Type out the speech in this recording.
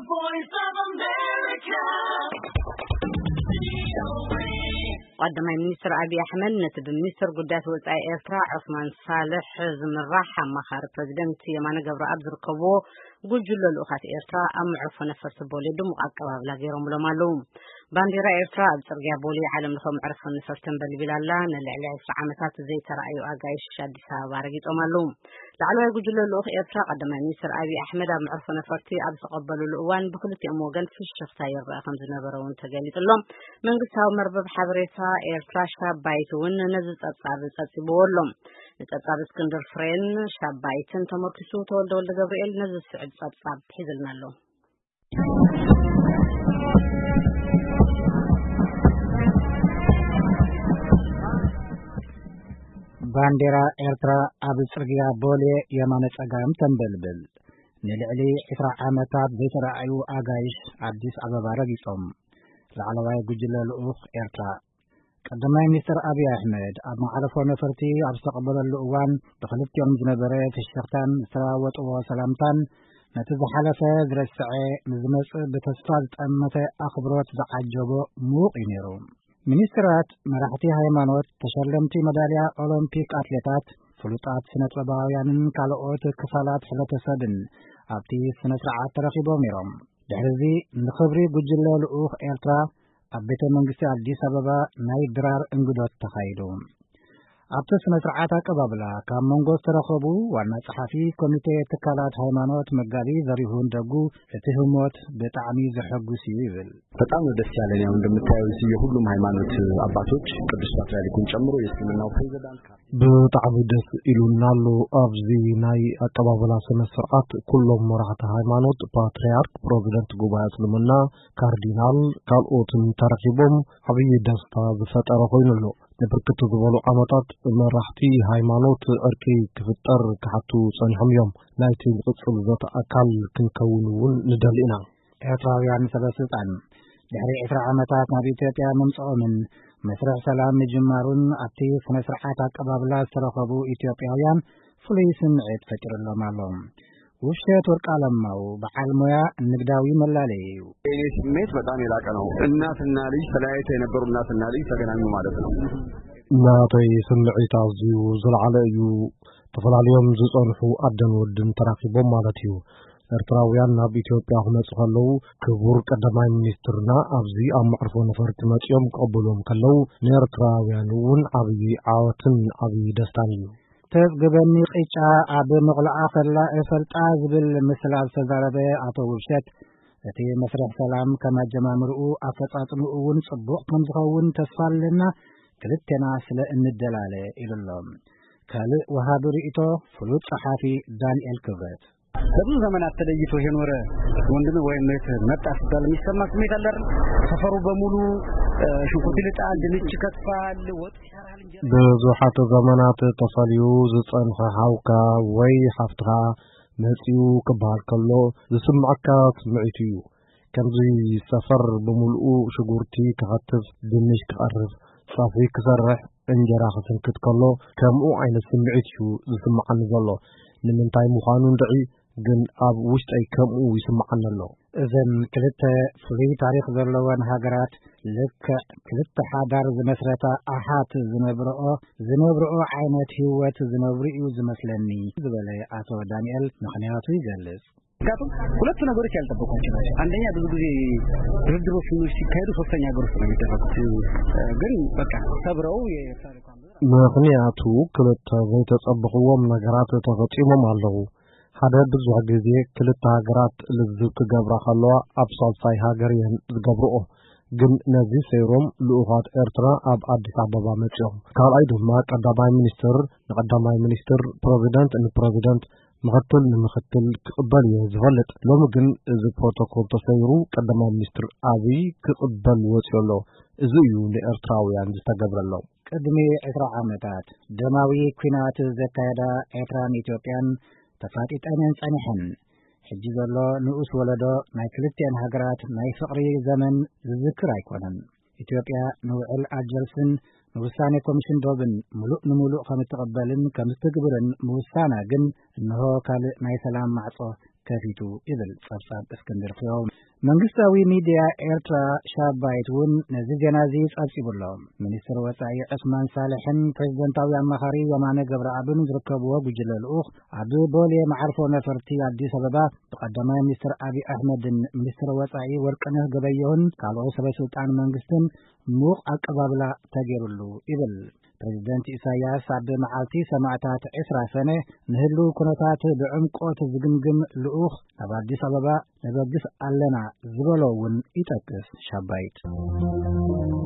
voice of America. قدمي مينستر أبي أحمد نتب مينستر قدات وزاي إيرترا عثمان صالح زمراح مخار بريزيدنت يمانا قبر أبزر قبو قل جلو الأخات إيرترا أم عفو نفس بولي دم أقوى بلاغيرهم لمالوم بانديرا إيرترا أبزر قابولي عالم لهم عرفو نفر تنبالي بلالا نلعلي عفر عامتات زي ترأيو أقايش شاد سابا رقيت أمالوم لعلو يقول جلو الأخ إيرترا قدمي مينستر أبي أحمد أم عرفو نفرتي أبزر قبلوا الأوان بكلتي أموغان في الشخصية رقم زنبرون تقاليت اللهم من قصة مربب حبريتا إيرترا شابايتون نزل تصيبولهم نتصاب اسكندر فرين شابايتن تمركزو تولد ولد جبريل نزل سعد صاب حزلنا له بانديرا إيرترا أبو سرقيا بولي يمان سقام تنبلبل نلعلي إسرع عامتات بيت رأيو آقايش عبديس أبابا رقيصهم لعلواي قجل الأخ إيرترا قدمي مستر أبي أحمد أبو عرفو نفرتي أبستقبل الأوان بخلفت يوم جنبريت الشيختان سراوت وسلامتان نتزا حلفة ذرسعي مزمس بتسفاد أمة أخبروت زعجبو موقينيرون منسترات مرحتي هايمانوت تشلمتي مداليا أولمبيك أتليتات فلوطات سنة رباويانن كالوت كفالات حلت سدن أبتي سنة رعات ترخيبو ميروم دحرزي نخبري قجل الأخ إيرترا أبيت منغسي أديس أبابا ناي درار انقدوت تخايدو أبتو سنة رعات أكبابلا كام منغوز ترخبو وانا صحافي كوميتي تكالات هايمانوت مقالي ذريهون دقو اتهموت بتعمي زحقو سيويل በጣም ደስ ያለኝ ነው እንደምታዩ የሁሉም ሃይማኖት አባቶች ቅዱስ ፓትርያርኩን ጨምሮ የእስልምናው ፕሬዝዳንት በጣም ደስ ይሉናል አብዚ ናይ አቀባበላ ስነ ስርዓት ሁሉም መራሕቲ ሃይማኖት ፓትርያርክ ፕሬዝዳንት ጉባኤ እስልምና ካርዲናል ካልኦትን ተረኺቦም አብይ ደስታ ዝፈጠረ ኮይኑሎ ንብርክት ዝበሉ ዓመታት መራሕቲ ሃይማኖት ዕርቂ ክፍጠር ክሓቱ ጸኒሖም እዮም ናይቲ ቅጽል ዘተ ኣካል ክንከውንውን ንደሊና ኤርትራውያን ሰበስልጣን ድሕሪ 20 ዓመታት ናብ ኢትዮጵያ ምምጽኦምን መስርዕ ሰላም ምጅማሩን ኣብቲ ስነ ስርዓት ኣቀባብላ ዝተረኸቡ ኢትዮጵያውያን ፍሉይ ስምዒት ፈጢሩሎም ኣሎ ውብሸት ወርቃለማው በዓል ሞያ ንግዳዊ መላለይ እዩ ይህ ስሜት በጣም የላቀ ነው እናትና ልጅ ተለያይተው የነበሩ እናትና ልጅ ተገናኙ ማለት ነው ናተይ ስምዒት ኣዝዩ ዝለዓለ እዩ ተፈላለዮም ዝጸንሑ ኣደን ወድን ተራኺቦም ማለት እዩ ኤርትራውያን ናብ ኢትዮጵያ ክመጹ ከለዉ ክቡር ቀዳማይ ሚኒስትርና ኣብዚ ኣብ መዕርፎ ነፈርቲ መጺኦም ክቕበሎም ከለዉ ንኤርትራውያን እውን ዓብዪ ዓወትን ዓብዪ ደስታን እዩ ተዝግበኒ ቂጫ ኣብ ምቕላዓ ፈላ ፈልጣ ዝብል ምስሊ ኣብ ዝተዛረበ ኣቶ ውብሸት እቲ መስርሕ ሰላም ከመጀማምርኡ ኣፈጻጽምኡ እውን ጽቡቕ ከም ዝኸውን ተስፋ ኣለና ክልቴና ስለ እንደላለ ኢሉሎም ካልእ ወሃቢ ርእቶ ፍሉጥ ጸሓፊ ዳንኤል ክብረት በብዙ ዘመናት ተለይቶ የኖረ ወንድም ወይም እህት መጣ ሲባል የሚሰማ ስሜት አለ አይደል? ሰፈሩ በሙሉ ሽንኩርት ይልጣል፣ ድንች ከትፋል፣ ወጥ ይሰራል እንጀራ ብዙሓት ዘመናት ተፈልዩ ዝጸንሐ ሓውካ ወይ ሓፍትኻ መጺኡ ክበሃል ከሎ ዝስምዓካ ስምዒት እዩ ከምዚ ሰፈር በሙሉኡ ሽጉርቲ ክኸትፍ ድንች ክቐርብ ጻፊ ክሰርሕ እንጀራ ክስንክት ከሎ ከምኡ ዓይነት ስምዒት እዩ ዝስምዓኒ ዘሎ ንምንታይ ምዃኑ ንርኢ ግን ኣብ ውሽጠይ ከምኡ ይስምዓኒ ኣሎ እዘን ክልተ ፍሉይ ታሪክ ዘለወን ሃገራት ልክዕ ክልተ ሓዳር ዝመስረታ ኣሓት ዝነብርኦ ዓይነት ህይወት ዝነብሩ እዩ ዝመስለኒ ዝበለ አቶ ዳንኤል ምክንያቱ ይገልጽ ምክንያቱም ሁለቱ ነገሮች ያልጠበቋቸው ናቸው አንደኛ ብዙ ጊዜ ድርድሮች ሲካሄዱ ሶስተኛ ሀገር ውስጥ ነው የሚደረጉት ግን በቃ ሰብረው የታሪኳን ምክንያቱ ክልተ ዘይተጸበቕዎም ነገራት ተፈጺሞም ኣለዉ ሓደ ብዙሕ ግዜ ክልተ ሃገራት ልዝብ ክገብራ ከለዋ ኣብ ሳልሳይ ሃገር እየን ዝገብርኦ ግን ነዚ ሰይሮም ልኡኻት ኤርትራ ኣብ ኣዲስ ኣበባ መጺኦም ካልኣይ ድማ ቀዳማይ ሚኒስትር ንቀዳማይ ሚኒስትር ፕሬዚደንት ንፕሬዚደንት ምክትል ንምክትል ክቕበል እየ ዝፈልጥ ሎሚ ግን እዚ ፕሮቶኮል ተሰይሩ ቀዳማይ ሚኒስትር ኣብይ ክቕበል ወፂኡ ኣሎ እዚ እዩ ንኤርትራውያን ዝተገብረሎ ቅድሚ 20 ዓመታት ደማዊ ኩናት ዘካየዳ ኤርትራን ኢትዮጵያን ተፋጢጠንን ጸኒሐን ሕጂ ዘሎ ንኡስ ወለዶ ናይ ክልቲአን ሃገራት ናይ ፍቕሪ ዘመን ዝዝክር ኣይኮነን ኢትዮጵያ ንውዕል ኣጀልስን ንውሳኔ ኮሚሽን ዶብን ሙሉእ ንሙሉእ ከም እትቕበልን ከም እትግብርን ምውሳና ግን እንሆ ካልእ ናይ ሰላም ማዕጾ ከፊቱ ይብል ጸብጻብ እስክንድር ፍሬው መንግስታዊ ሚዲያ ኤርትራ ሻባይቱን ነዚ ዜናዚ ጸብጽብሎ ሚኒስትር ወጻኢ ዑስማን ሳልሕን ፕሬዝዳንታዊ አማኻሪ የማነ ገብረአብን ዝርከብዎ ጉጅለ ልኡኽ ኣብ ቦሌ መዓርፎ ነፈርቲ አዲስ አበባ ተቀዳማይ ሚኒስትር አብይ አሕመድን ሚኒስትር ወጻኢ ወርቅነህ ገበየሁን ካልኦት ሰበስልጣን መንግስትን ሙቕ አቀባብላ ተገይሩሉ ይብል ፕሬዝዳንት ኢሳያስ ኣብ መዓልቲ ሰማዕታት 20 ሰነ ንህሉ ኩነታት ብዕምቆት ዝግምግም ልኡኽ ኣብ አዲስ አበባ ንበግስ ኣለና ዝበሎውን ይጠቅስ ሻባይት